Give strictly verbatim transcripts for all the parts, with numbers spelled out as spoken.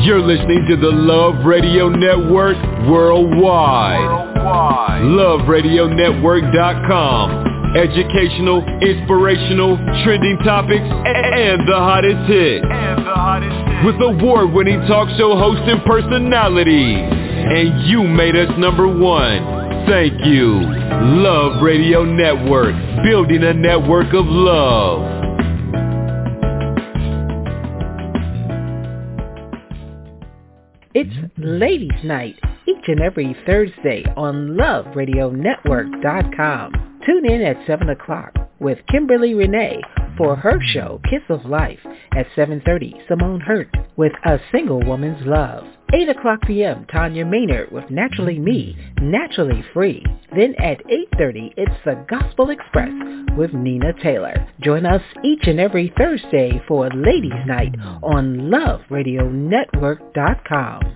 You're listening to the Love Radio Network worldwide. worldwide. love radio network dot com. Educational, inspirational, trending topics, and the hottest hits. And the hottest hits. With award-winning talk show hosts and personalities. And you made us number one. Thank you. Love Radio Network. Building a network of love. It's Ladies Night, each and every Thursday on love radio network dot com. Tune in at seven o'clock with Kimberly Renee for her show, Kiss of Life. At seven thirty, Simone Hurt with A Single Woman's Love. eight o'clock p.m., Tanya Maynard with Naturally Me, Naturally Free. Then at eight thirty, it's the Gospel Express with Nina Taylor. Join us each and every Thursday for Ladies Night on love radio network dot com.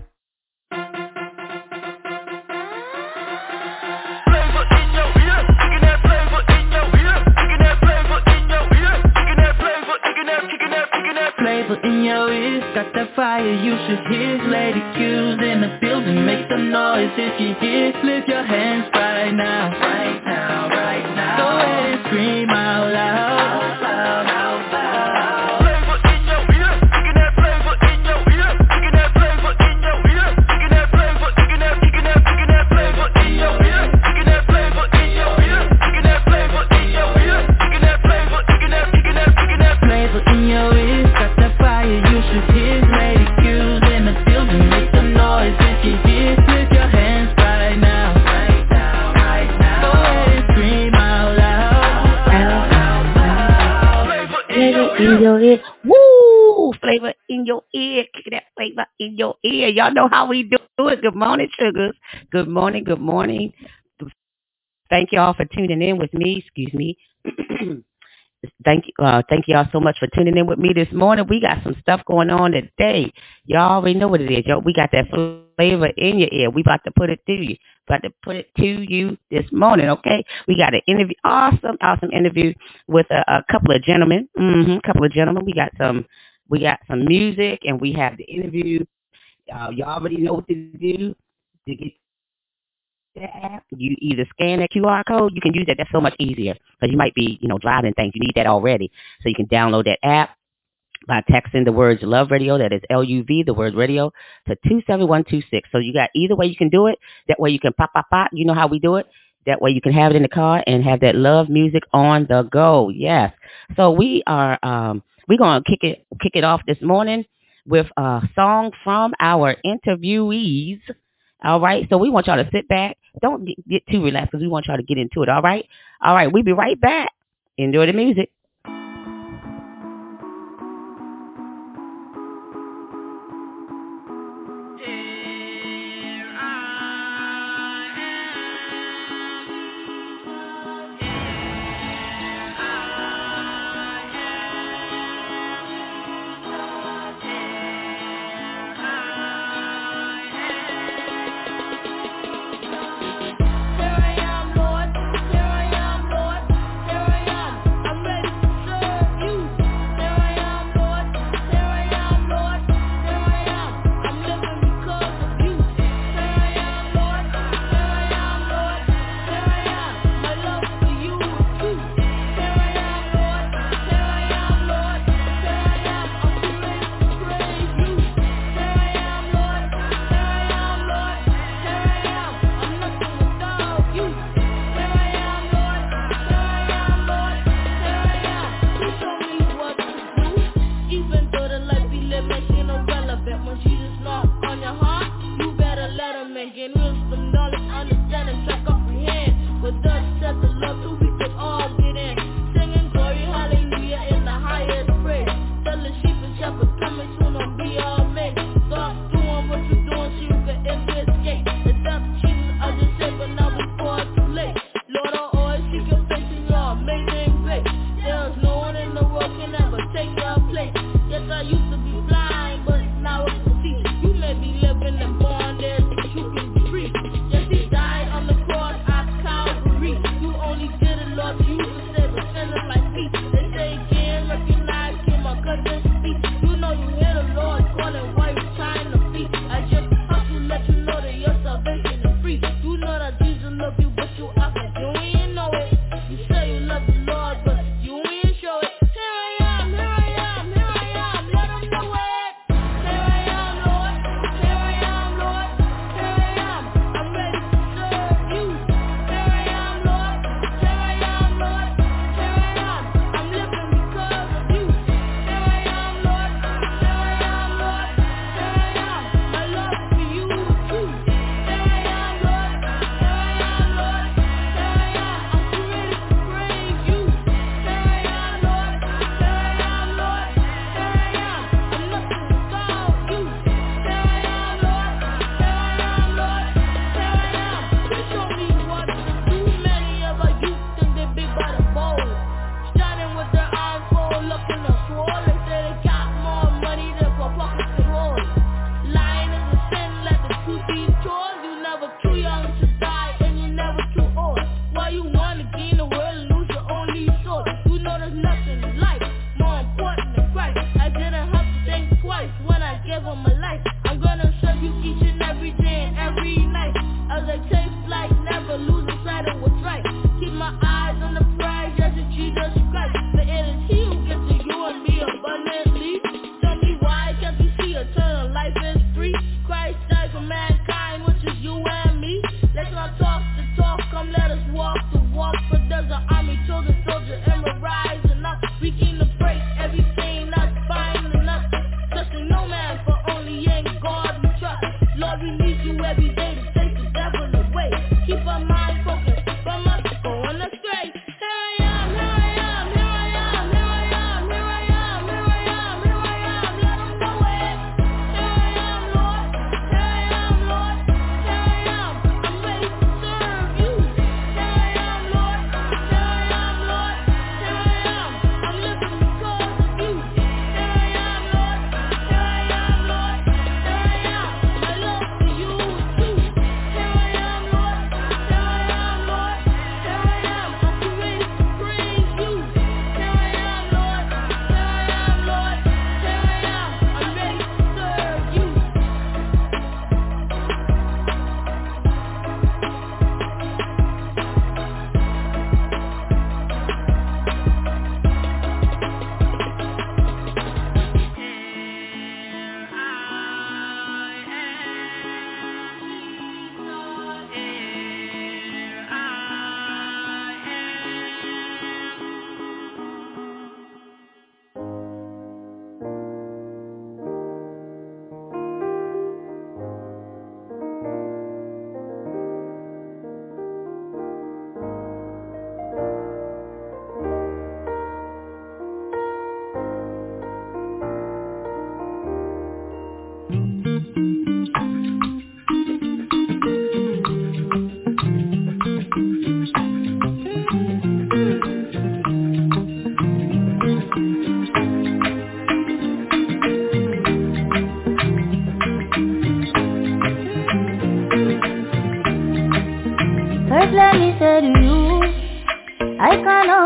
Flavor in your ears, got that fire you should hear. Lady Q's in the building, make some noise if you hear. Lift your hands right now, right now, right now. Go ahead and scream out loud, out loud, out loud. Flavor in your ear, kicking that flavor in your ear, kicking that flavor in your ear, kicking that flavor, kicking that, kicking that, kicking that flavor in your ear, kicking that flavor in your ear, kicking that flavor in your ear, kicking that flavor, kicking that, kicking that, kicking that flavor in your ear. You should hear Lady Q's in the building, make some noise if you hear. Lift your hands right now, right now, right now. Go ahead and scream out loud, out loud, out loud. Flavor in your ear, woo! Flavor in your ear, kick that flavor in your ear. Y'all know how we do it. Good morning, sugars. Good morning, good morning. Thank y'all for tuning in with me. Excuse me. Thank you, uh, thank you all so much for tuning in with me this morning. We got some stuff going on today. Y'all already know what it is, yo. We got that flavor in your ear. We about to put it to you. About to put it to you this morning, okay? We got an interview, awesome, awesome interview with a, a couple of gentlemen. Mm-hmm, a couple of gentlemen. We got some, we got some music, and we have the interview. Uh, you already know what to do to get that app. You either scan that Q R code, you can use that. That's so much easier because you might be, you know, driving things. You need that already. So you can download that app by texting the words Love Radio, that is L U V, the word radio, to two seven one two six. So you got either way you can do it. That way you can pop, pop, pop. You know how we do it. That way you can have it in the car and have that love music on the go. Yes. So we are, um, we're going to kick it, kick it off this morning with a song from our interviewees. All right, so we want y'all to sit back. Don't get, get too relaxed because we want y'all to get into it, all right? All right, we'll be right back. Enjoy the music. You know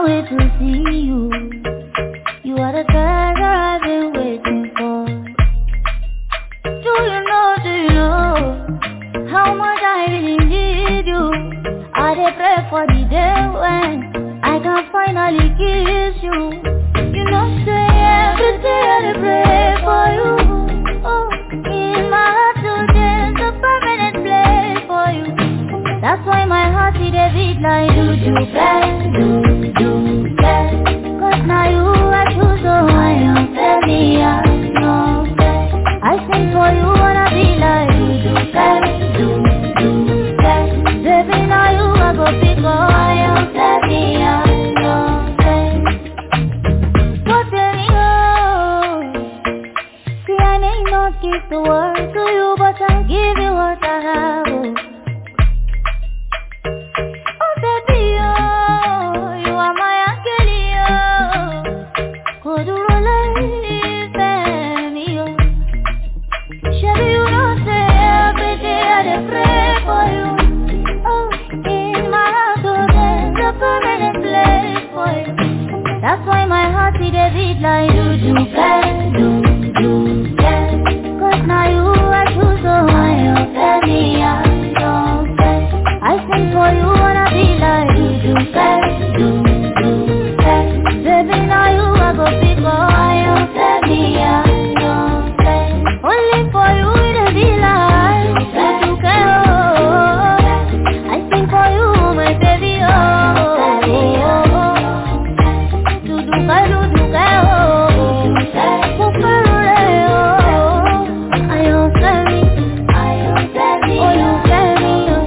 can't wait to see you. You are the treasure I've been waiting for. Do you know, do you know how much I really need you? I dey pray for the day when I can finally kiss you. You know, say every day I dey pray for you. Oh, in my heart today, the permanent place for you. That's why my heart is a beat like do do bang, do do bang. Cause now you are true, so I am steady, I know. I sing for you, wanna be like do do bang, do do bang. Baby, now you are go big, oh, I am steady, I know. But tell me, oh, see I may not give the world to you, but I'll give you what I have, oh. Oh baby, oh, you are my angel, oh. Could you live me, oh? Sure you know, say every day I dey pray for you. Oh, in my heart, oh, there's a permanent place for you. That's why my heart is a beat like do do bang, do do bang. Cause now you are true, so I am steady, I know. I sing for you, wanna be like do do bang, do do bang. Baby, now you are go big, oh, I am steady, I know. Only for you it'll be like do do bang, oh. I sing for you, my baby, oh. Do do bang, do do bang, oh. Superule, oh. I am steady, I am steady, oh, you steady, oh.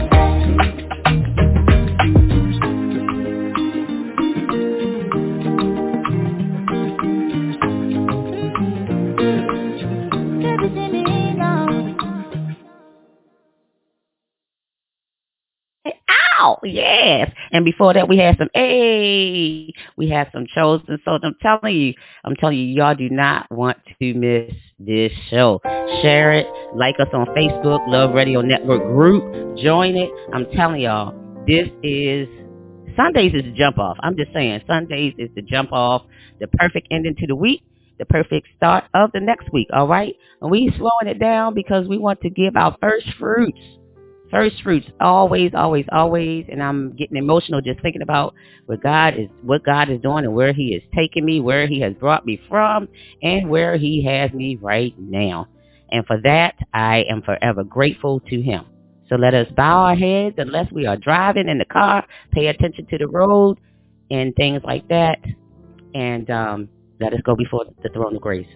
Ow, yes. And before that, we had some, hey, we had some chosen. So I'm telling you, I'm telling you, y'all do not want to miss this show. Share it, like us on Facebook, Love Radio Network group, join it. I'm telling y'all, this is, Sundays is the jump off. I'm just saying, Sundays is the jump off, the perfect ending to the week, the perfect start of the next week, all right? And we slowing it down because we want to give our first fruits. First fruits, always, always, always, and I'm getting emotional just thinking about what God is, what God is doing, and where He is taking me, where He has brought me from, and where He has me right now. And for that, I am forever grateful to Him. So let us bow our heads unless we are driving in the car, pay attention to the road, and things like that, and um, let us go before the throne of grace.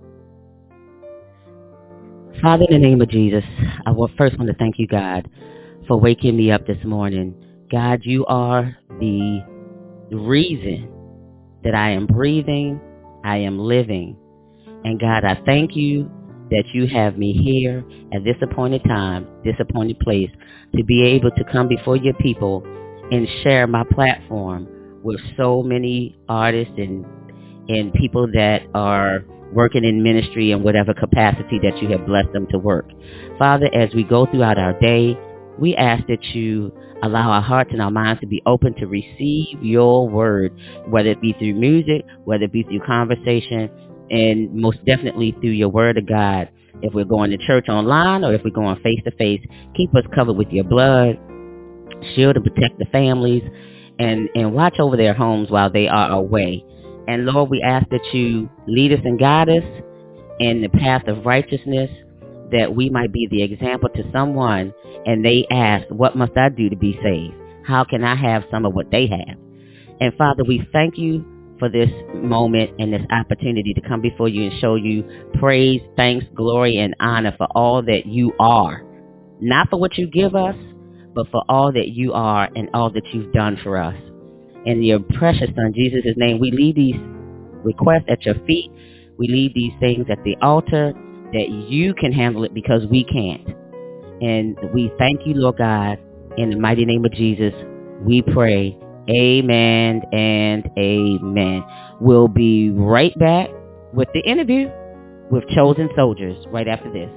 Father, in the name of Jesus, I will first want to thank you, God, for waking me up this morning. God, you are the reason that I am breathing, I am living. And God, I thank you that you have me here at this appointed time, this appointed place, to be able to come before your people and share my platform with so many artists and, and people that are working in ministry in whatever capacity that you have blessed them to work. Father, as we go throughout our day, we ask that you allow our hearts and our minds to be open to receive your word, whether it be through music, whether it be through conversation, and most definitely through your word of God. If we're going to church online or if we're going face to face, keep us covered with your blood, shield and protect the families, and, and watch over their homes while they are away. And Lord, we ask that you lead us and guide us in the path of righteousness, that we might be the example to someone, and they ask, what must I do to be saved? How can I have some of what they have? And Father, we thank you for this moment and this opportunity to come before you and show you praise, thanks, glory, and honor for all that you are. Not for what you give us, but for all that you are and all that you've done for us. In your precious Son, Jesus' name, we leave these requests at your feet. We leave these things at the altar, that you can handle it because we can't. And we thank you, Lord God. In the mighty name of Jesus, we pray. Amen and amen. We'll be right back with the interview with Chosen Soldiers right after this.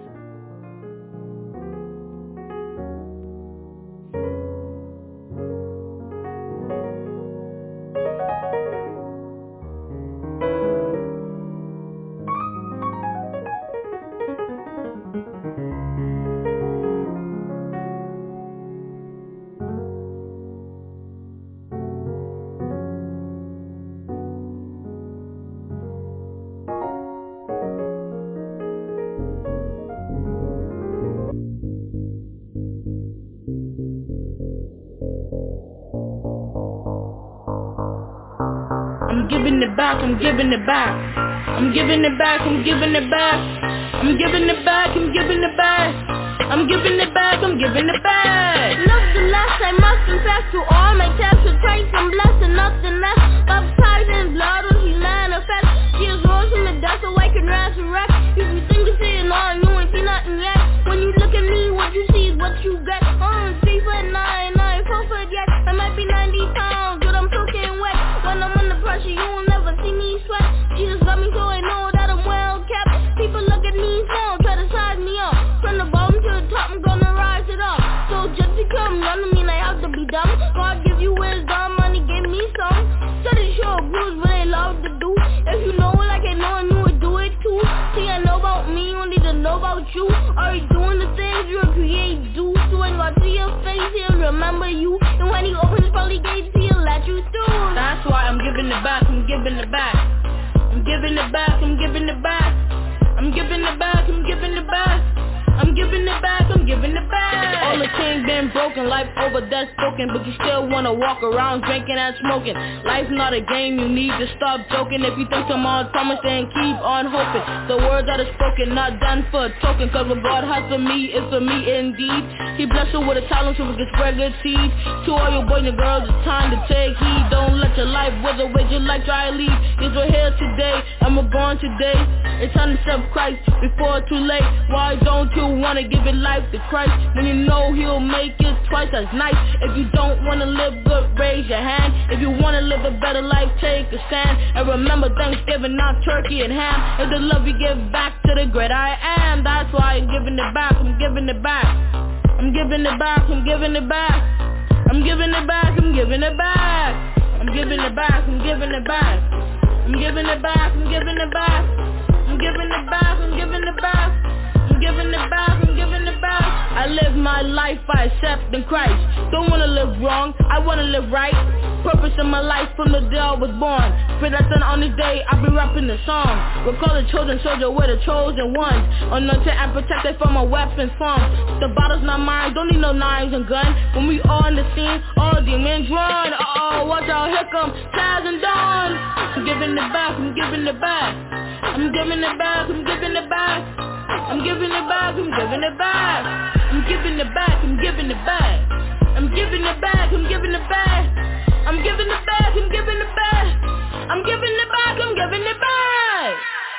I'm giving it back, I'm giving it back. I'm giving it back, I'm giving it back. I'm giving it back, I'm giving it back. I'm giving it back, I'm giving it back. Nevertheless, I must confess to all my tests with Christ I'm blessed and nothing less. Baptized in blood when he manifests. Jesus rose from the dead so I can resurrect. If you think you see it all, you ain't see nothing yet. When you look at me, what you see is what you get. I'm three foot nine, I ain't four foot yet. I might be ninety pounds, but I'm soaking wet. When I'm under pressure, you will never see me sweat. Jesus got me so I know that I'm well kept. People look at me now, try to size me up. From the bottom to the top, I'm gonna rise it up. So just because I'm young, I mean I have to be dumb. God give you wisdom, money give me some. Try to show abuse what they love to do. If you know it like I know, and you would do it too. See, I know about me, you need to know about you. Are you doing the things you create do? So when God see your face, he'll remember you. And when he opens pearly gates, he'll let you through. That's why I'm giving it back, I'm giving it back. I'm giving it back, I'm giving it back. I'm giving it back, I'm giving it back. I'm giving it back, I'm giving it back. All the chains been broken, life over death spoken, but you still wanna walk around drinking and smoking. Life's not a game, you need to stop joking. If you think tomorrow's promised, then keep on hoping. The words that are spoken, not done for a token. Cause what God has for me is for me indeed. He blessed you with a talent so we can spread good seed. To all your boys and girls, it's time to take heed. Don't let your life wither with your life try to leave. Yes, we're here today, and we're born today. It's time to accept Christ before it's too late. Why don't you wanna give your life to Christ? Then you know he'll make it twice as nice. If you don't wanna live good, raise your hand. If you wanna live a better life, take a stand. And remember Thanksgiving, not turkey and ham. It's the love you give back to the great I am. That's why I'm giving it back, I'm giving it back. I'm giving it back, I'm giving it back. I'm giving it back, I'm giving it back. I'm giving it back, I'm giving it back. I'm giving it back, I'm giving it back. I'm giving it back, I'm giving it back. I'm giving it back, I'm giving it back. I live my life by accepting Christ. Don't wanna live wrong, I wanna live right. Purpose in my life from the day I was born. Pray that then on this day I'll be rapping the song. We'll call the chosen soldier, we're the chosen ones. Anointed and protected from a weapons form. The battle's not mine, don't need no knives and guns. When we all in the scene, all demons run. Uh-oh, watch out, here come Taz and Dawn. I'm giving it back, I'm giving it back. I'm giving it back, I'm giving it back. I'm giving it back, I'm giving it back. I'm giving it back, I'm giving it back. I'm giving it back, I'm giving it back. I'm giving it back, I'm giving it back. I'm giving it back, I'm giving it back.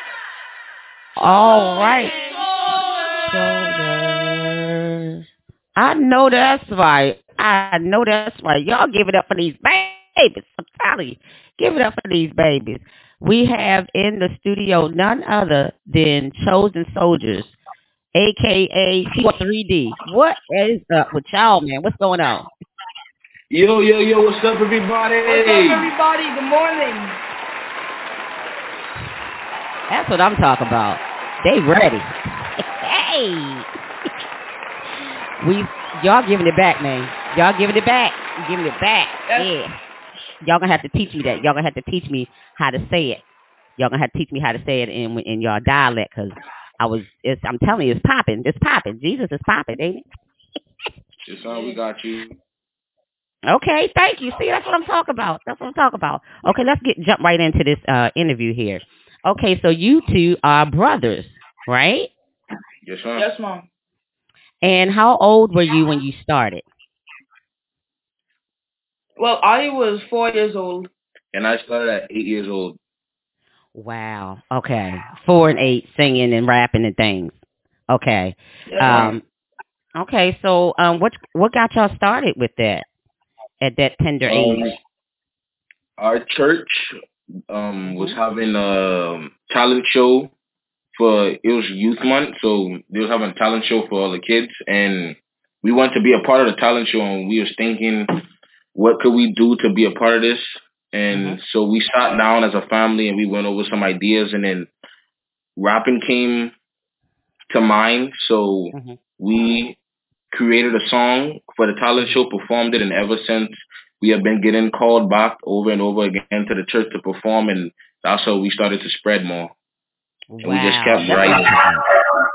All right. Shoulders. I know that's right. I know that's right. Y'all give it up for these babies. I'm telling you. Give it up for these babies. We have in the studio none other than Chosen Soldiers, a k a. T three D. What is up with y'all, man? What's going on? Yo, yo, yo, what's up, everybody? What's up, everybody? Good morning. That's what I'm talking about. They ready. Hey. We, y'all giving it back, man. Y'all giving it back. You giving it back. Yeah. Y'all gonna have to teach me that. Y'all gonna have to teach me how to say it. Y'all gonna have to teach me how to say it in in your dialect, cause I was. It's, I'm telling you, it's popping. It's popping. Jesus is popping, ain't it? It's all we got you. Okay, thank you. See, that's what I'm talking about. That's what I'm talking about. Okay, let's get jump right into this uh, interview here. Okay, so you two are brothers, right? Yes, ma'am. Yes, mom. And how old were you when you started? Well, I was four years old. And I started at eight years old. Wow. Okay. Four and eight, singing and rapping and things. Okay. Yes, um. Okay. So, um, what what got y'all started with that at that tender Um, age? Our church um was having a talent show for it was Youth Month, so they was having a talent show for all the kids, and we wanted to be a part of the talent show, and we was thinking, what could we do to be a part of this? And Mm-hmm. so we sat down as a family and we went over some ideas, and then rapping came to mind. So Mm-hmm. we created a song for the talent show, performed it, and ever since we have been getting called back over and over again to the church to perform, and that's how we started to spread more. And Wow. we just kept That's writing. awesome.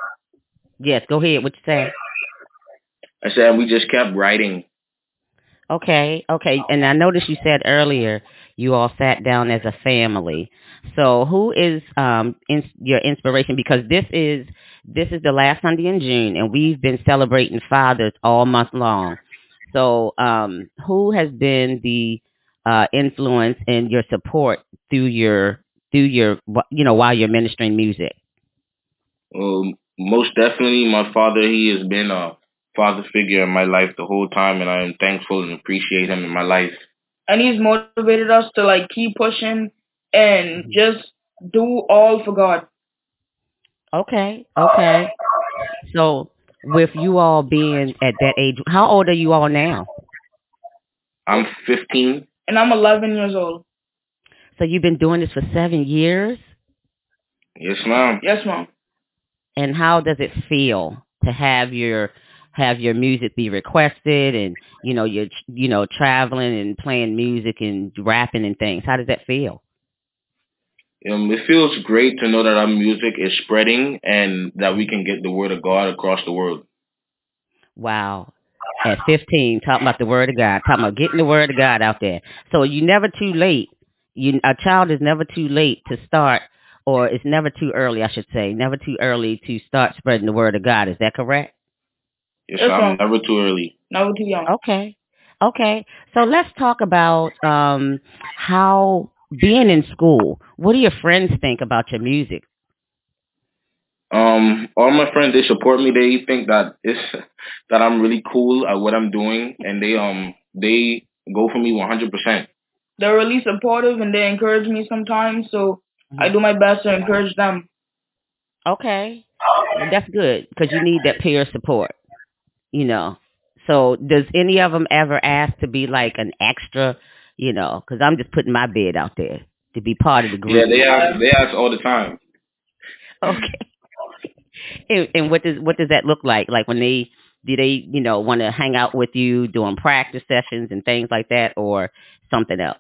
Yes, go ahead. What you say? I said we just kept writing. Okay, okay. And I noticed you said earlier you all sat down as a family. So who is um in, your inspiration? Because this is this is the last Sunday in June, and we've been celebrating fathers all month long. So um, who has been the uh, influence and your support through your through your you know while you're ministering music? Um, most definitely, my father. He has been a father figure in my life the whole time, and I am thankful and appreciate him in my life. And he's motivated us to like keep pushing and just do all for God. Okay, okay. So with you all being at that age, how old are you all now? I'm fifteen. And I'm eleven years old. So you've been doing this for seven years? Yes, ma'am. Yes, ma'am. And how does it feel to have your have your music be requested, and you know you're you know traveling and playing music and rapping and things? How does that feel? Um, it feels great to know that our music is spreading and that we can get the word of God across the world. Wow. At fifteen, talking about the word of God, talking about getting the word of God out there. So you're never too late. You, a child is never too late to start, or it's never too early, I should say, never too early to start spreading the word of God. Is that correct? Yes, yes I'm never too early. Never too young. Okay. Okay. So let's talk about um, how being in school, what do your friends think about your music? Um, all my friends, they support me. They think that it's that I'm really cool at what I'm doing, and they um they go for me one hundred percent. They're really supportive, and they encourage me sometimes. So mm-hmm. I do my best to encourage them. Okay, well, that's good because you need that peer support. You know. So does any of them ever ask to be like an extra? You know, because I'm just putting my bid out there to be part of the group. Yeah, they ask. They ask all the time. Okay. And, and what does what does that look like? Like when they do they you know want to hang out with you doing practice sessions and things like that, or something else?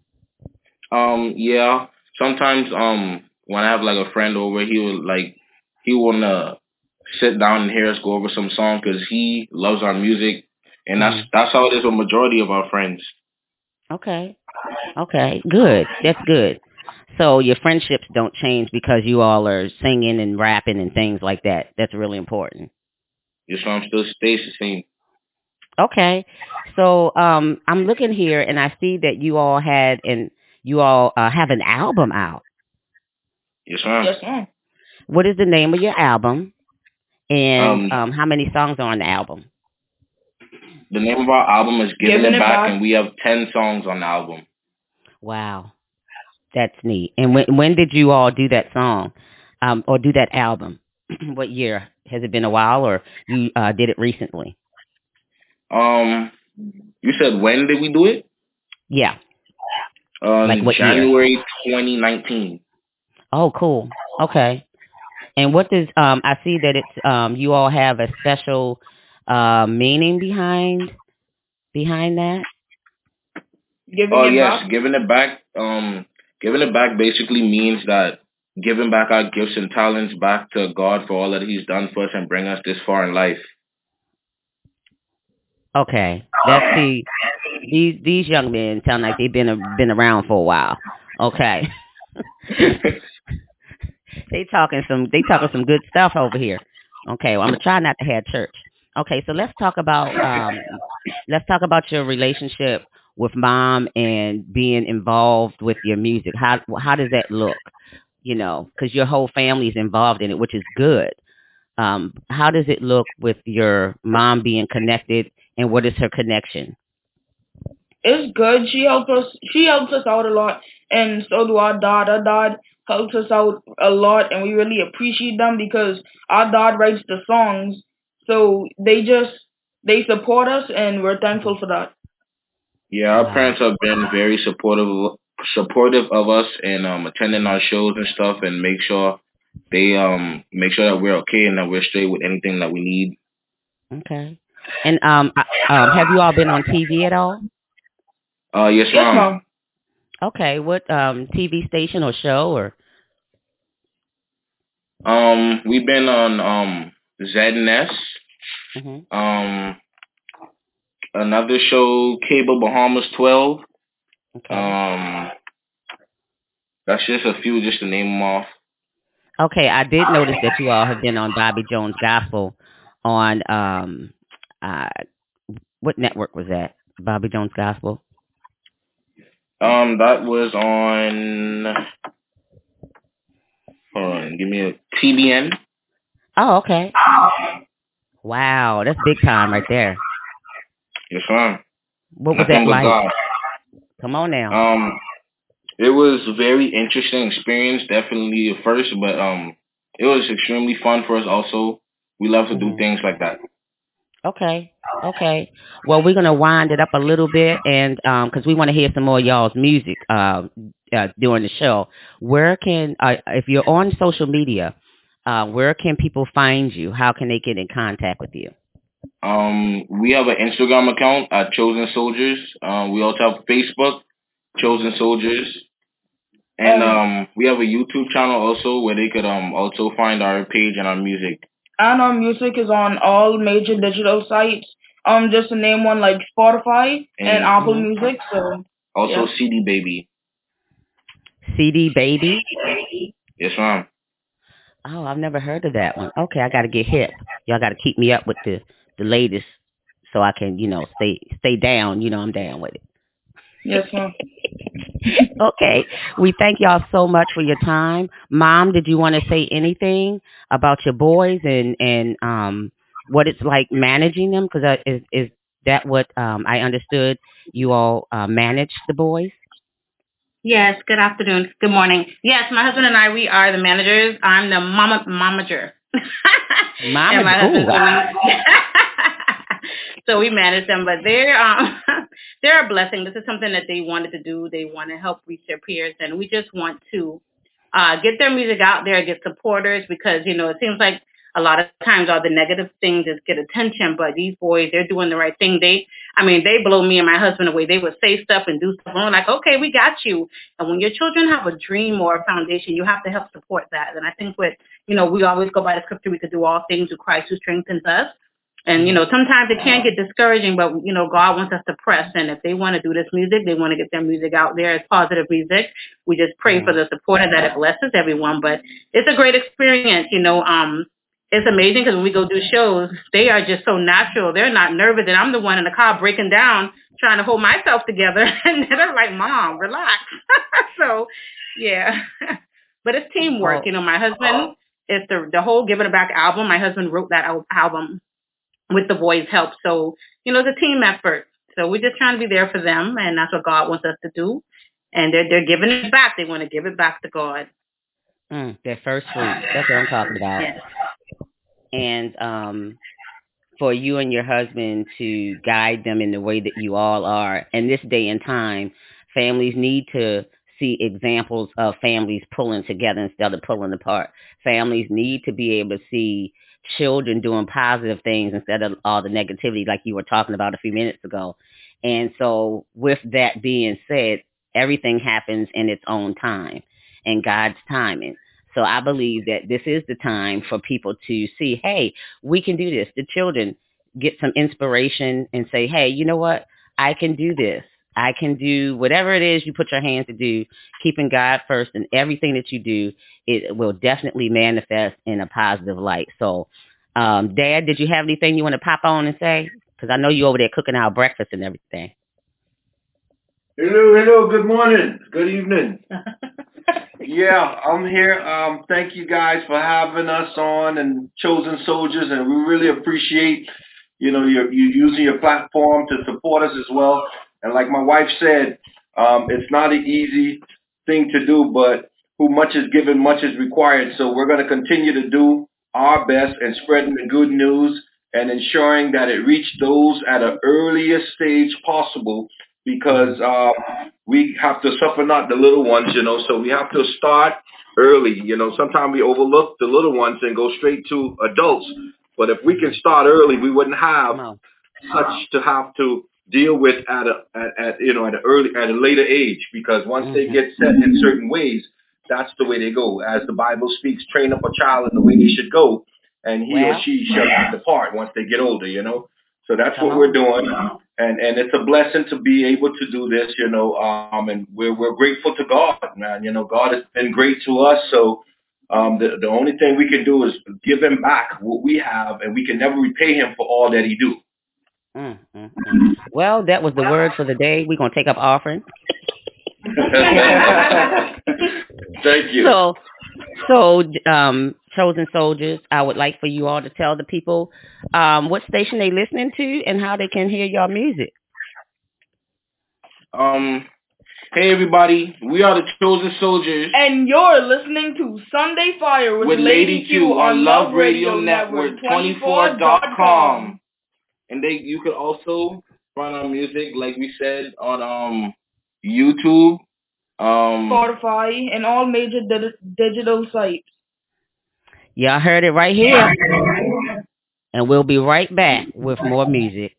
Um, yeah. Sometimes um when I have like a friend over, he will like he wanna sit down and hear us go over some song because he loves our music, and that's mm-hmm. that's how it is with majority of our friends. Okay. Okay. Good. That's good. So your friendships don't change because you all are singing and rapping and things like that. That's really important. Yes, so I'm still stays the same. Okay. So um, I'm looking here and I see that you all had and you all uh, have an album out. Yes, ma'am. Yes, ma'am. What is the name of your album? And um, um, how many songs are on the album? The name of our album is Giving, Giving It, it back, back, and we have ten songs on the album. Wow. That's neat. And when when did you all do that song, um, or do that album? What year? Has it been a while, or you uh, did it recently? Um, you said when did we do it? Yeah. Um, like what January year? twenty nineteen. Oh, cool. Okay. And what does um? I see that it's um. You all have a special uh meaning behind behind that. Giving oh it yes, back? giving it back. Um. Giving it back basically means that giving back our gifts and talents back to God for all that He's done for us and bring us this far in life. Okay, that's the these these young men sound like they've been a, been around for a while. Okay, they talking some they talking some good stuff over here. Okay, well I'm gonna try not to have church. Okay, so let's talk about um let's talk about your relationship with mom and being involved with your music. How how does that look? You know, because your whole family is involved in it, which is good. Um, how does it look with your mom being connected, and what is her connection? It's good. She helps us. She helps us out a lot, and so do our dad. Our dad helps us out a lot, and we really appreciate them because our dad writes the songs. So they just they support us, and we're thankful for that. Yeah, our wow. parents have been very supportive supportive of us and um, attending our shows and stuff, and make sure they um make sure that we're okay and that we're straight with anything that we need. Okay. And um, um have you all been on T V at all? Uh, yes, yes ma'am. ma'am. Okay, what um T V station or show or? Um, we've been on um Z N S. Mm-hmm. Um. another show, Cable Bahamas twelve. Okay. Um, that's just a few, just to name them off. Okay, I did notice that you all have been on Bobby Jones Gospel on um, uh, what network was that? Bobby Jones Gospel. Um, that was on. Hold on, give me a T B N. Oh, okay. Wow, that's big time right there. Yes, ma'am. What was Nothing that but like? God. Come on now. Um, it was a very interesting experience. Definitely at first, but um, it was extremely fun for us. Also, we love to Mm-hmm. do things like that. Okay. Okay. Well, we're gonna wind it up a little bit, and um, because we want to hear some more of y'all's music uh, uh, during the show. Where can, uh, if you're on social media, uh, where can people find you? How can they get in contact with you? Um, we have an Instagram account at Chosen Soldiers. Um, we also have Facebook, Chosen Soldiers, and um, we have a YouTube channel also where they could um also find our page and our music. And our music is on all major digital sites. Um, just to name one like Spotify and, and Apple mm-hmm. Music. So also yeah. C D Baby. C D Baby. Yes, ma'am. Oh, I've never heard of that one. Okay, I got to get hip. Y'all got to keep me up with the, the latest so I can, you know, stay stay down. You know, I'm down with it. Yes, ma'am. Okay. We thank y'all so much for your time. Mom, did you want to say anything about your boys and, and um what it's like managing them? Because is, is that what um, I understood you all uh, manage the boys? Yes, good afternoon. Good morning. Yes, my husband and I, we are the managers. I'm the mama momager. Momager. So we manage them, but they're um, they're a blessing. This is something that they wanted to do. They want to help reach their peers, and we just want to uh, get their music out there, get supporters, because, you know, it seems like a lot of times all the negative things just get attention, but these boys, they're doing the right thing. They, I mean, they blow me and my husband away. They would say stuff and do stuff, and we're like, okay, we got you. And when your children have a dream or a foundation, you have to help support that. And I think with, you know, we always go by the scripture, we could do all things through Christ who strengthens us. And, you know, sometimes it can get discouraging, but, you know, God wants us to press. And if they want to do this music, they want to get their music out there as positive music. We just pray for the support and that it blesses everyone. But it's a great experience, you know. Um, it's amazing because when we go do shows, they are just so natural. They're not nervous. And I'm the one in the car breaking down, trying to hold myself together. And they're like, Mom, relax. So, yeah. But it's teamwork. You know, my husband, it's the, the whole Giving It Back album. My husband wrote that album with the boys' help. So, you know, it's a team effort. So we're just trying to be there for them, and that's what God wants us to do. And they're they're giving it back. They want to give it back to God. Mm, their first fruit. That's what I'm talking about. Yes. And um, for you and your husband to guide them in the way that you all are. In this day and time, families need to see examples of families pulling together instead of pulling apart. Families need to be able to see children doing positive things instead of all the negativity like you were talking about a few minutes ago. And so with that being said, everything happens in its own time and God's timing. So I believe that this is the time for people to see, hey, we can do this. The children get some inspiration and say, hey, you know what? I can do this. I can do whatever it is you put your hands to do, keeping God first in everything that you do. It will definitely manifest in a positive light. So, um, Dad, did you have anything you want to pop on and say? Because I know you over there cooking our breakfast and everything. Hello, hello. Good morning. Good evening. Yeah, I'm here. Um, thank you guys for having us on and Chosen Soldiers, and we really appreciate, you know, you you using your platform to support us as well. And like my wife said, um, it's not an easy thing to do, but who much is given, much is required. So we're going to continue to do our best in spreading the good news and ensuring that it reaches those at an earliest stage possible, because um, we have to suffer not the little ones, you know, so we have to start early. You know, sometimes we overlook the little ones and go straight to adults. But if we can start early, we wouldn't have such to have to deal with at a at, at you know at an early at a later age, because once they get set in certain ways, that's the way they go. As the Bible speaks, train up a child in the way they should go, and he well, or she shall not depart once they get older. You know, so that's what we're doing. And and it's a blessing to be able to do this, you know, um, and we're we're grateful to God, man. You know, God has been great to us. So um, the the only thing we can do is give him back what we have, and we can never repay him for all that he do. Mm, mm, mm. Well, that was the word for the day. We're gonna take up offering. Thank you. So, so um, Chosen Soldiers, I would like for you all to tell the people um, what station they listening to and how they can hear your music. Um, hey everybody, we are the Chosen Soldiers, and you're listening to Sunday Fire with, with Lady Lady Q on Love Radio Network twenty-four dot com, and they you can also find our music, like we said, on um YouTube, um, Spotify, and all major di- digital sites. Y'all heard it right here. And we'll be right back with more music.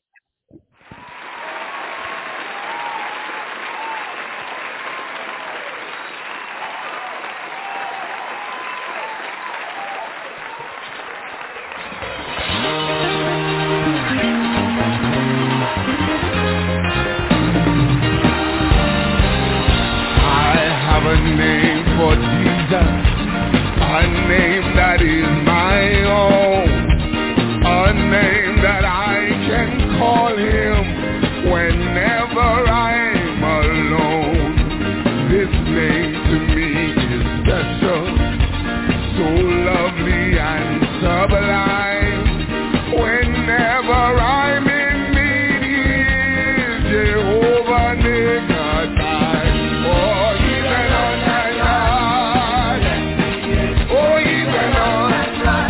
I have a name for Jesus. A name that is my own, a name that I can call him whenever I'm alone. This name to me is special, so lovely and sublime. Whenever I'm in need, he is Jehovah Nikadai. Oh, he's an on-time God. Oh, he's an on-time.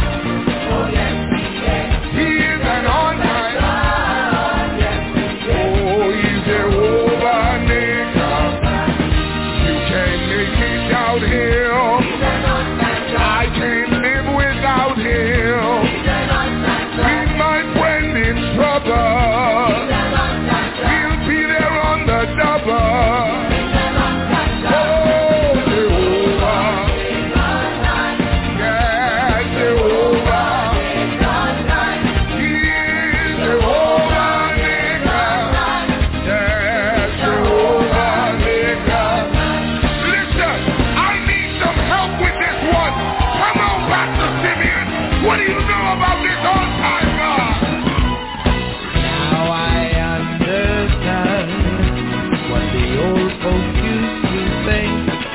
He is an on-time. Oh, he's Jehovah Nikadai. You can't make me doubt him. I can't live without him. He's my friend in trouble. He'll be there on the double. Oh, Jehovah. Yeah, Jehovah. He is Jehovah Nikah. Yeah, Jehovah Nikah. Listen, I need some help with this one. Come on, Pastor Simeon. What do you know about this on-time God? Now I understand what the old folks used to say.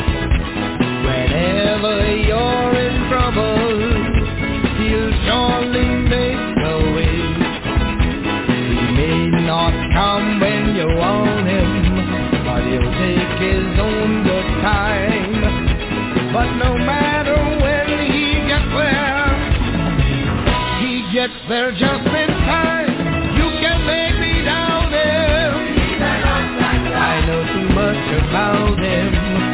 Whenever you're in trouble, he'll surely make a way. He may not come when you want him, but he'll take his own good time. But no matter when he gets there, he gets there just in time. You can make me doubt him. I know too much about him.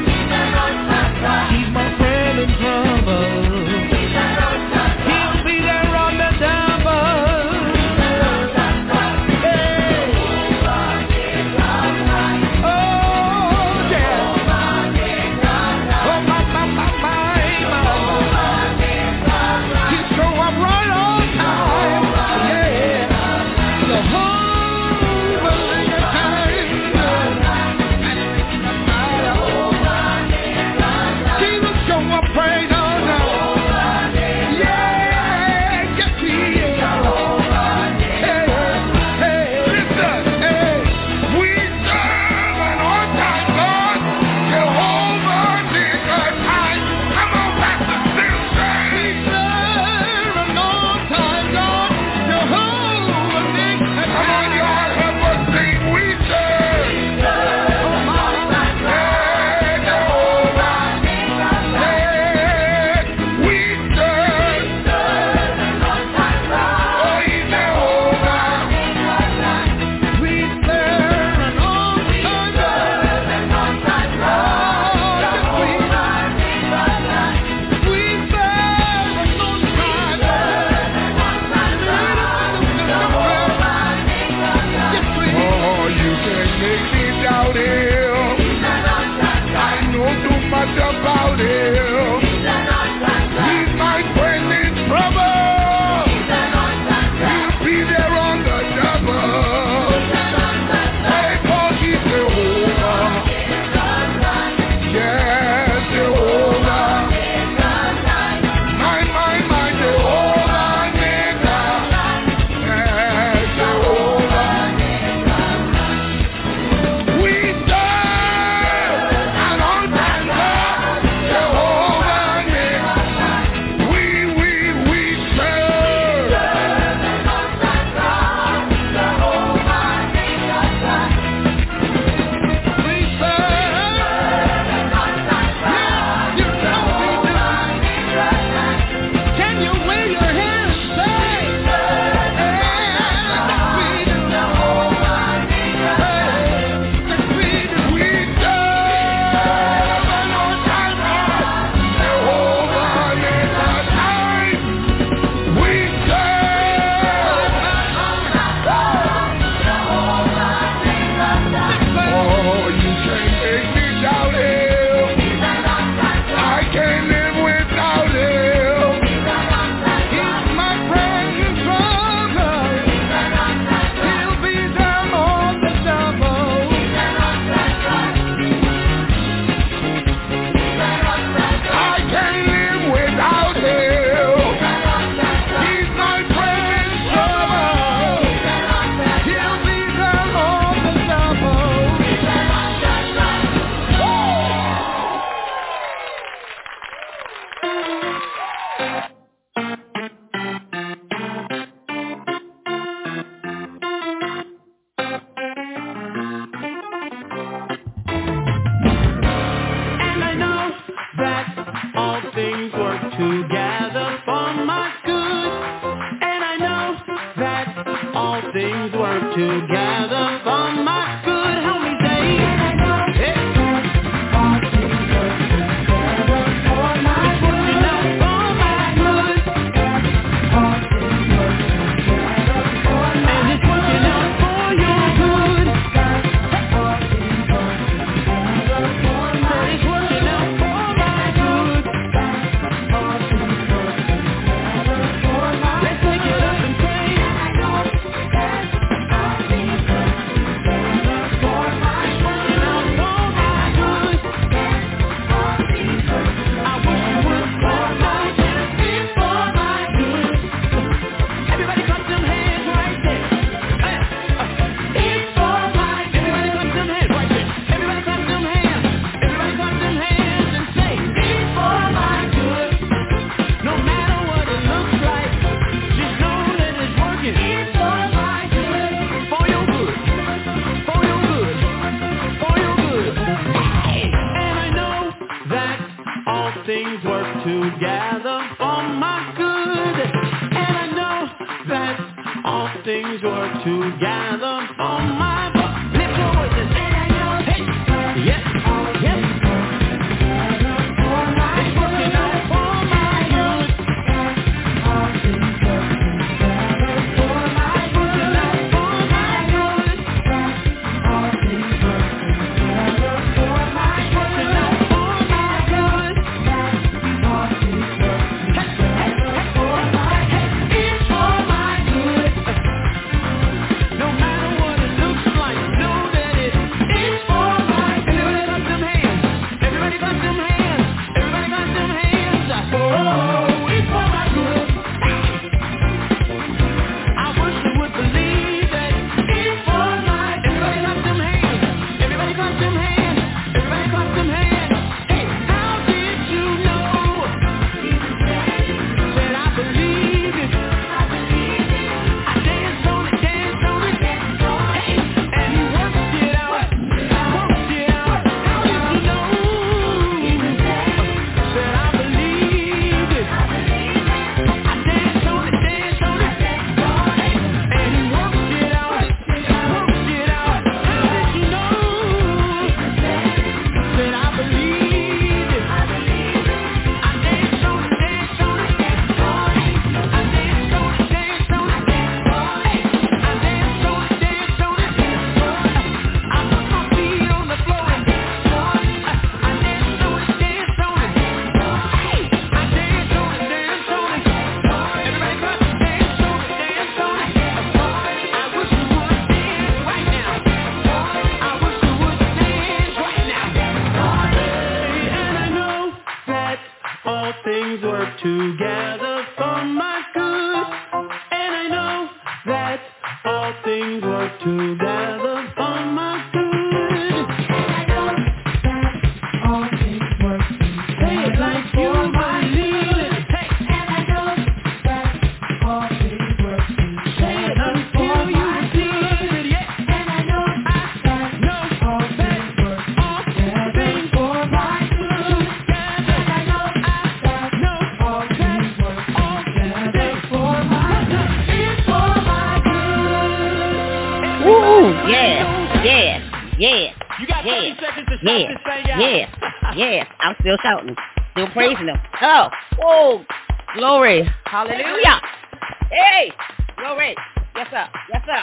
He's my friend in trouble. He'll be there on the double. Hey. Oh, yeah. Oh, my, my, my, my, my. He'll show up right on time. all things work together for my good. Help me say, hey. All things work together for my good. It's working out for my good. All things work together for my good. And it's working out for your good. All things work together for my good. It's working out for my good. All things work together for my good. Let's take it up and say, I know that all things work together for my good. It's working out for my good. All things work together. I wish it would for my good. It's for my good. Everybody clap them hands right there. Hey, uh, It's for my good. Everybody clap them hands right there. Everybody clap them hands. Everybody clap them hands and say, it's for my good. No matter what it looks like, just know that it's working. It's for my good. For your good. For your good. For your good. Hey. And I know that all things work together for my good. And I know that all things work together for my good. Lift your voices. And I know. Hey. Yes. Yes. It's working out for my good. All things work together for my good. It's working out for my good. All things work together for my good. It's working out for my good. All things work together for my good. It's for my good. No matter what it looks like, know that it is for my good. Everybody clap them hands. Everybody clap them hands. Everybody clap them hands. Oh, it's for my good. I wish you would believe that it's for my good. Everybody clap them hands. Everybody clap them hands. Everybody clap them hands. Hey, how did you know? Said I believe it. I believe it. I danced on it, danced on it, danced on it. Hey, and he worked it out. Worked it out. How did you know? Said I believe it. I danced on it, danced on it, danced on it. And he worked it out. Worked it out. How did you know? Said I believe it. I danced on it, danced on it, danced on it. I danced on it, danced on it, danced on it. I danced on it, danced on it, danced on it. I put my feet on the floor and danced on it. I danced on it, danced on it, danced on it. I danced on it, danced on it. Everybody clap, dance on it, dance on it. I wish you would dance right now. I wish you would dance right now. And I know that all things work together for my good. And I know that all things work together for my good. And I know that all things work together. Say it like you believe it. Hey. And I know that all things work together. Say it until you believe it. Yeah. And I know I know all things work together for my good. And I know I know all things work together for my good. It's for my good. Woo! Yeah, yeah, yeah, You got thirty yeah, seconds to stop yeah, this thing out. yeah, yeah. I'm still shouting, still praising him. Oh, whoa, glory, hallelujah. Hey, glory. Yes, sir. Yes, sir.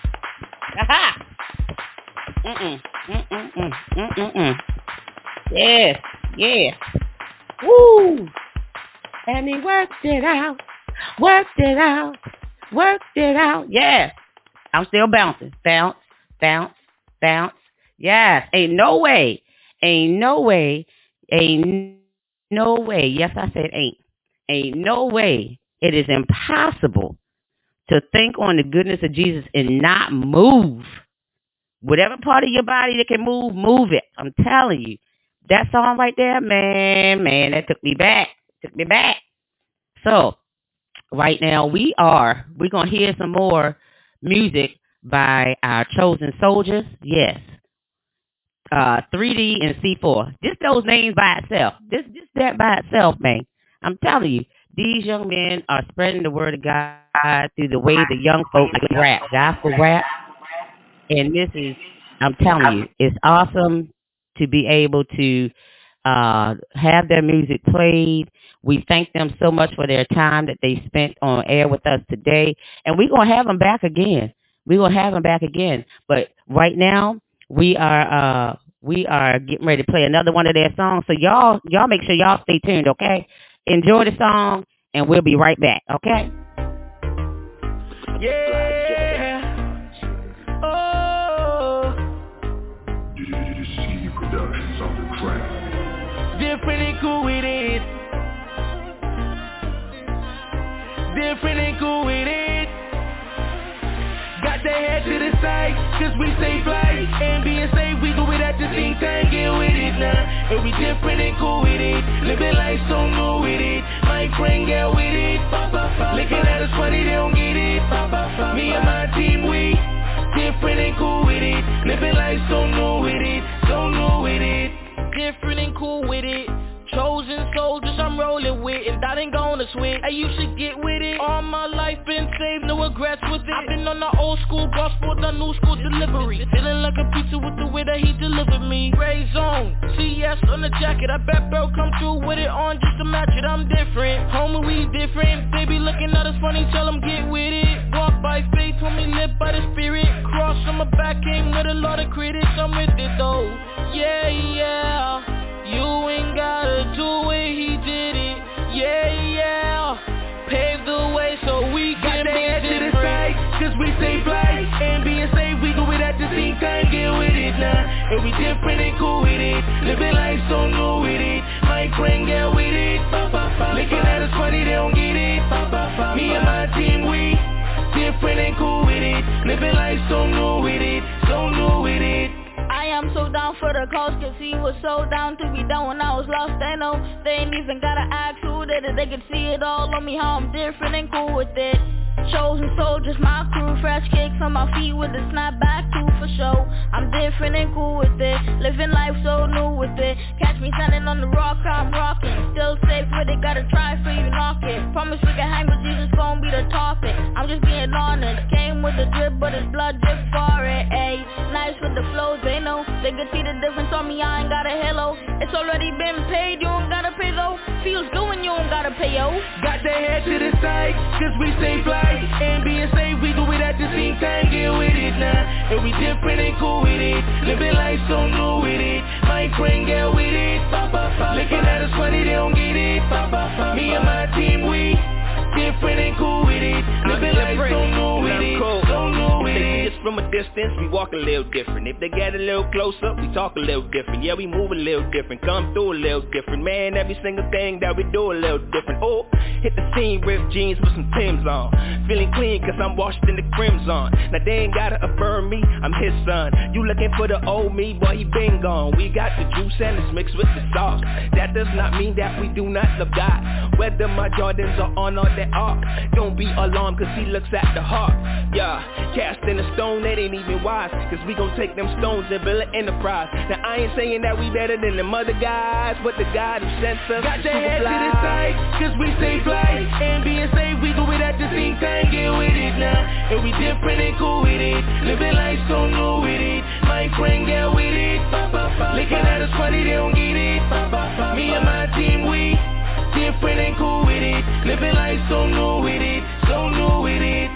Aha. Mm-mm, mm-mm, mm, mm-mm, mm. Yes, yes. Woo. And he worked it out, worked it out, worked it out. Yeah. I'm still bouncing. Bounce, bounce, bounce. Yes. Ain't no way. Ain't no way. Ain't no way. Yes, I said ain't. Ain't no way. It is impossible to think on the goodness of Jesus and not move. Whatever part of your body that can move, move it. I'm telling you. That song right there, man, man, that took me back. Took me back. So, right now we are, we're going to hear some more music by our chosen soldiers. Yes. Uh, three D and C four. Just those names by itself. Just, just that by itself, man. I'm telling you. these young men are spreading the word of God through the way the young folk rap, gospel rap. And this is, I'm telling you, it's awesome to be able to uh, have their music played. We thank them so much for their time that they spent on air with us today. And we're going to have them back again. We're going to have them back again. But right now, we are uh, we are getting ready to play another one of their songs. So y'all, y'all make sure y'all stay tuned, okay? Enjoy the song, and we'll be right back, okay? Yeah. Oh. D C Productions on the track. Different and cool with it. Different and cool with it. Got the head to the side, cause we stay fly. And being safe, we go it at the same time, get with it now. And we different and cool with it. Living life so new with it. My friend get with it. Looking at us funny, they don't get it. Me and my team, we different and cool with it. Living life so new with it. So new with it. Different and cool with it. Chosen soldiers I'm rolling with, and that ain't gonna swing. Hey, you should get with it. All my life been saved, no regrets with it. I've been on the old school gospel, the new school delivery. Feeling like a pizza with the way that he delivered me. Gray zone, C S on the jacket. I bet bro come through with it on just to match it. I'm different, homie we different. They be looking at us funny, tell them get with it. Walk by faith, homie live by the spirit. Cross on my back, came with a lot of critics. I'm with it though, yeah, yeah. You ain't gotta do it, he did it, yeah, yeah. Paved the way so we can be to the side, cause we stay fly. And being safe, we go it at the same time, get with it now. And we different and cool with it. Living life so new with it. My friend get with it. Looking at us funny, they don't get it. Me and my team, we different and cool with it. Living life so new with it. So new with it. I am so down for the cause, cause he was so down to be down when I was lost. They know they ain't even gotta ask who did it. They can see it all on me, how I'm different and cool with it. Chosen soldiers, my crew, fresh kicks on my feet with a snapback too for show. I'm different and cool with it, living life so new with it. Catch me standing on the rock, I'm rocking. Still safe with it, gotta try for you knock it. Promise we can hang with Jesus, gon' be the topic. I'm just being honest, came with the drip, but it's blood drip for it. Ayy, nice with the flows, they know. They can see the difference on me, I ain't got a halo. It's already been paid, you don't gotta pay though. Feels good when you don't gotta pay, yo. Got the head to the side, cause we stay fly. And being safe, we do it at the same time, get with it now. And we different and cool with it. Living life so new with it. My friend get with it. Looking at us funny, they don't get it. Me and my team, we different and cool with it. Living life so new with it. So new with it. From a distance, we walk a little different. If they get a little closer, we talk a little different. Yeah, we move a little different, come through a little different. Man, every single thing that we do a little different. Oh, hit the scene, ripped jeans with some Timbs on. Feeling clean cause I'm washed in the crimson. Now they ain't gotta affirm me, I'm his son. You looking for the old me, boy, he been gone. We got the juice and it's mixed with the sauce. That does not mean that we do not love God. Whether my Jordans are on or that arc, don't be alarmed cause he looks at the heart. Yeah, cast in a stone, that ain't even wise. Cause we gon' take them stones and build an enterprise. Now I ain't saying that we better than them other guys, but the God who sent us got your head to the side, cause we stay fly. And being safe, we do it at the same time, get with it now. And we different and cool with it. Living life so new with it. My friend get with it. Looking at us funny, they don't get it. Me and my team, we different and cool with it. Living life so new with it. So new with it.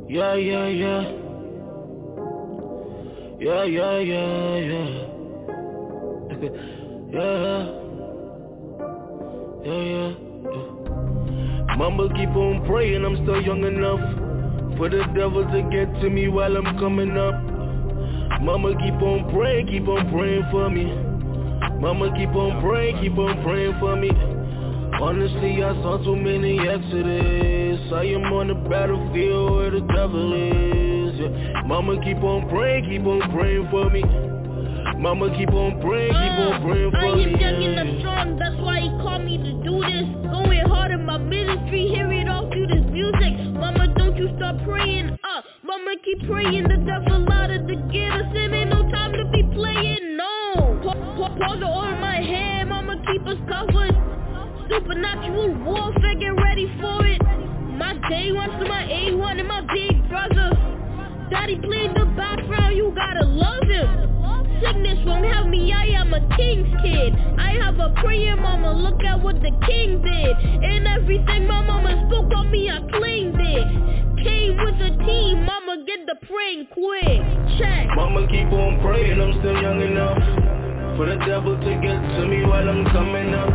Yeah, yeah, yeah. Yeah, yeah, yeah, yeah. yeah. Yeah, yeah, yeah. Mama keep on praying, I'm still young enough for the devil to get to me while I'm coming up. Mama keep on praying, keep on praying for me. Mama keep on praying, keep on praying for me. Honestly, I saw too many exodus. I am on the battlefield where the devil is. Yeah. Mama keep on praying, keep on praying for me. Mama keep on praying, keep on praying for me. I am young and I'm strong, that's why he called me to do this. Going hard in my ministry, hear it all through this music. Mama, don't you stop praying up. Mama, keep praying, the devil out of the get us in. Ain't no time to be playing, no. Pour the oil in my head, mama, keep us covered. Supernatural warfare, get ready for it. My day one to my A one and my big brother. Daddy played the background, you gotta love him. Sickness won't have me, I am a king's kid. I have a prayer, mama, look at what the king did. And everything my mama spoke on me, I claimed it. Came with a team, mama, get the praying quick. Check. Mama keep on praying, I'm still young enough for the devil to get to me while I'm coming up.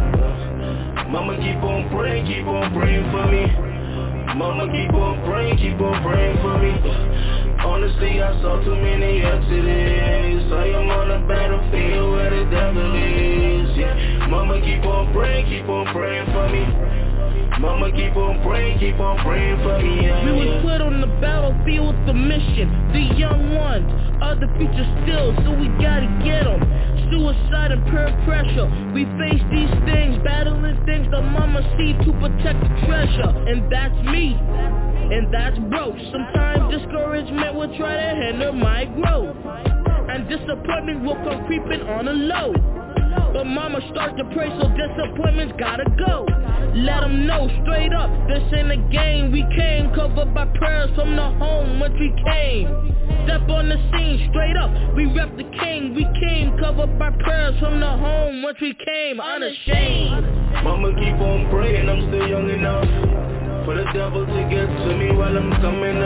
Mama keep on praying, keep on praying for me. Mama keep on praying, keep on praying for me. Honestly, I saw too many exodus. I am on the battlefield where the devil is. Yeah. Mama keep on praying, keep on praying for me. Mama keep on praying, keep on praying for me. Yeah, we was yeah. put on the battlefield with the mission. The young ones, other future still, so we gotta get them. Suicide and peer pressure. We face these things, battling things the mama see to protect the treasure. And that's me. And that's broke. Sometimes discouragement will try to hinder my growth. And disappointment will come creeping on a low. But mama start to pray, so disappointments gotta go. Let them know straight up, this ain't a game. We came covered by prayers from the home which we came. Step on the scene straight up, we rep the king. We came covered by prayers from the home which we came, unashamed. Mama keep on praying, I'm still young enough for the devil to get to me while I'm coming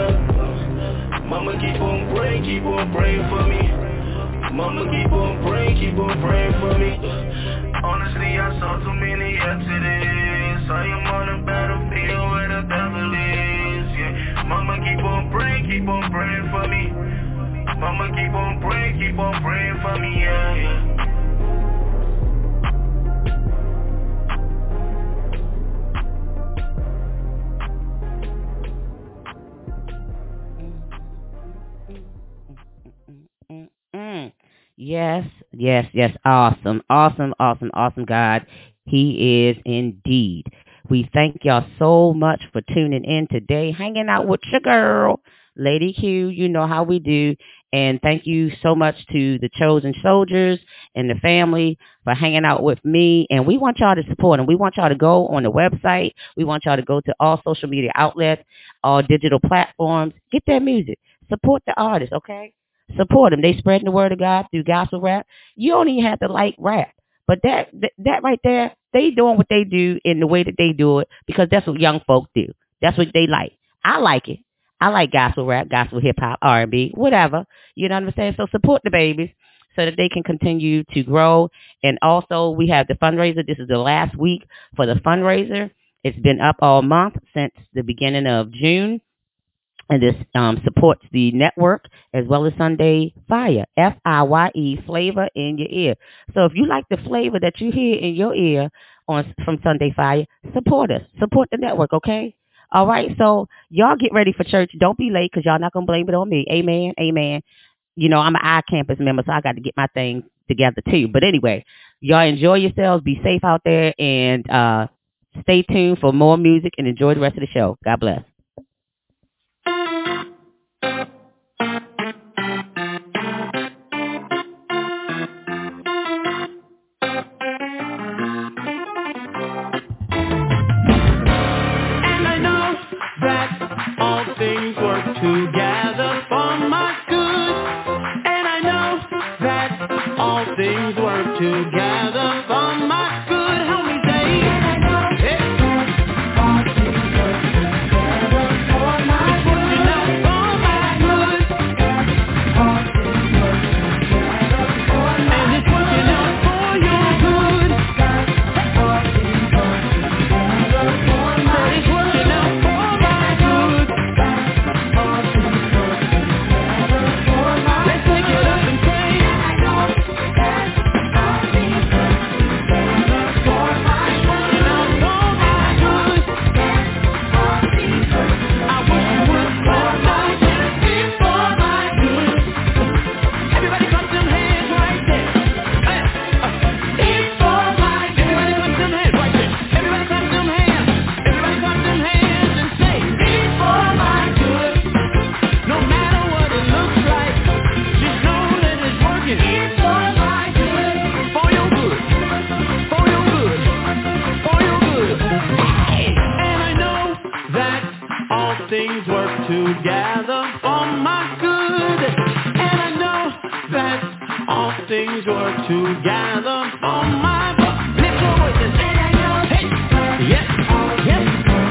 up. Mama keep on praying, keep on praying for me. Mama keep on praying, keep on praying for me. Honestly, I saw too many exodus. I am on the battlefield where the devil is. Yeah. Mama keep on praying, keep on praying for me. Mama keep on praying, keep on praying for me. Yeah, yeah. Mm. Yes, yes, yes. Awesome, awesome, awesome, awesome, God. He is indeed. We thank y'all so much for tuning in today, hanging out with your girl, Lady Q. You know how we do. And thank you so much to the Chosen Soldiers and the family for hanging out with me. And we want y'all to support them. We want y'all to go on the website. We want y'all to go to all social media outlets, all digital platforms. Get their music. Support the artists, okay? Support them. They spreading the word of God through gospel rap. You don't even have to like rap. But that, that that right there, they doing what they do in the way that they do it because that's what young folk do. That's what they like. I like it. I like gospel rap, gospel hip hop, R and B, whatever. You know what I'm saying? So support the babies so that they can continue to grow. And also we have the fundraiser. This is the last week for the fundraiser. It's been up all month since the beginning of June. And this um, supports the network as well as Sunday Fire, F I Y E, flavor in your ear. So if you like the flavor that you hear in your ear on from Sunday Fire, support us. Support the network, okay? All right, so y'all get ready for church. Don't be late because y'all not going to blame it on me. Amen, amen. You know, I'm an iCampus member, so I got to get my thing together too. But anyway, y'all enjoy yourselves. Be safe out there and uh, stay tuned for more music and enjoy the rest of the show. God bless. Things work together for my good, and I know that all things work together for my good. Help me say, hey. All things work together for my good. It's working out for things work together for my good. And I know that all things work together for my good. Lift your voices. And I know, hey, yes, yes.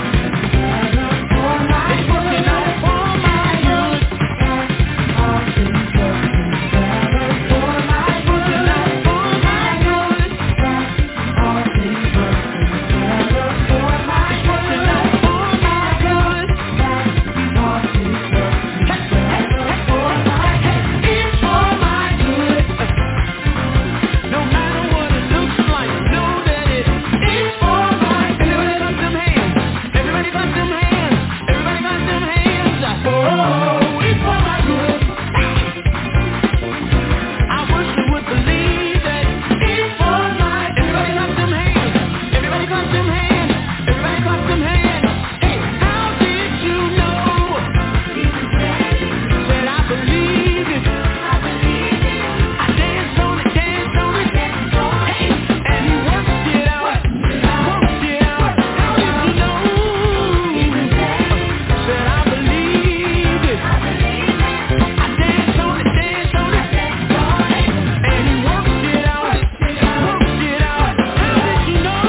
It's working out for my good. All things working together for my good. It's working out for my good. All things working together for my good. It's working out for my good. All things working together for my good. It's for my good. No matter what it looks like, know that it is for my good. Everybody clap them hands. Everybody clap them hands. Everybody clap them hands. Oh, it's for my good. I wish you would believe that it's for my good. Everybody clap them hands. Everybody clap them hands. Everybody clap them hands. Hey, how did you know? Said I believe it. I believe it. I danced on it, danced on it, danced on it. Hey, and he worked it out, worked it out. How did you know? Said I believe it. I believe it. I danced on it, danced on it, danced on it. And he worked it out, worked it out. How did you know?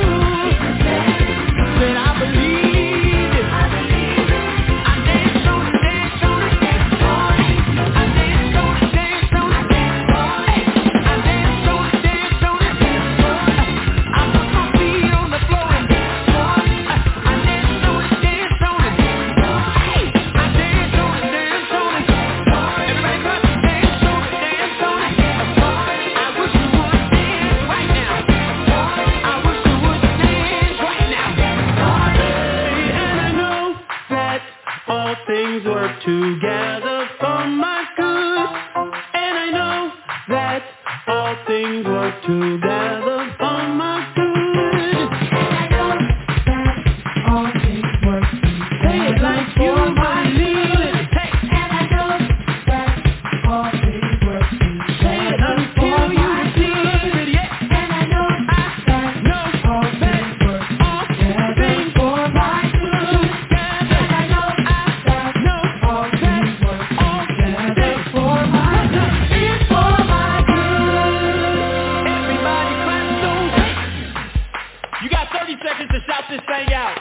Said I believe it. I believe it. I danced on it, danced on it, danced on it. I danced on it, danced on it, danced on it. I danced on it, danced on it, danced on it. I put my feet on the floor and danced on it. I danced on it, danced on it, danced on it. I danced on it, danced on it, danced on it. Everybody clap, dance on it, dance on it, dance on it. I wish you would dance right now. I wish you would dance right now. And I know that all things work together for my good. And I know that all things work together for my good. And I know that all things work together. Say it like you believe it. Hey. And I know that all things work together. Say it until you believe it. Yeah. And I know I know all things work together for my good. And I know I know all things work together for my good. It's for my good. Everybody clap those hands. You got thirty seconds to shout this thing out.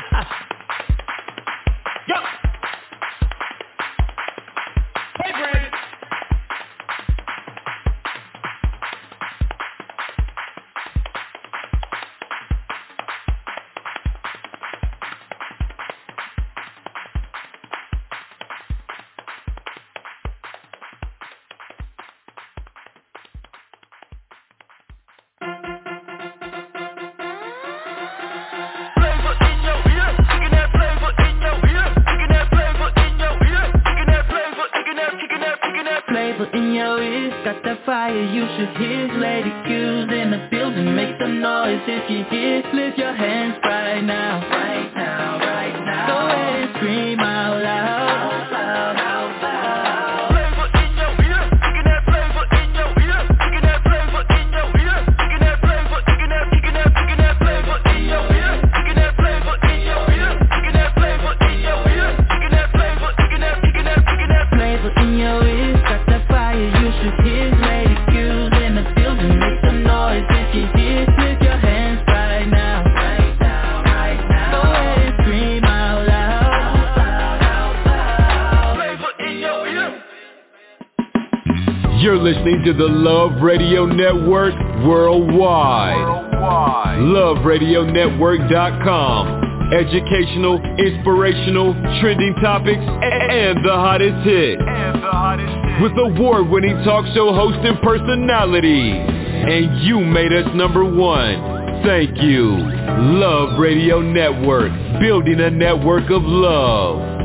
Go. Hey, Brandon. Flavor in your ear, kicking that flavor in your ear, kicking that flavor in your ear, kicking that flavor, kicking that, kicking that, kicking that flavor in your ears. Got that fire, you should hear. Lady Q's in the building, make some noise if you hear. Lift your hands right now, right now, right now. Go ahead and scream out loud, out loud, out loud. Flavor in your ear, kicking that flavor in your ear, kicking that flavor in your ear, kicking that flavor, kicking that, kicking that, kicking that flavor in your ear, kicking that flavor in your ear, kicking that flavor in your ear, kicking that flavor, kicking that, kicking that, kicking that flavor in your ears. Got that fire, you should hear. Lady Q's in the building, make some noise if you hear. Lift your hands right now, right now, right now. Go ahead and scream out loud, out loud, out loud. Flavor in your ear. You're listening to the Love Radio Network worldwide. Worldwide. love radio network dot com. Educational, inspirational, trending topics, and the hottest hits. And the hottest hits. With award-winning talk show hosts and personalities. And you made us number one. Thank you. Love Radio Network. Building a network of love.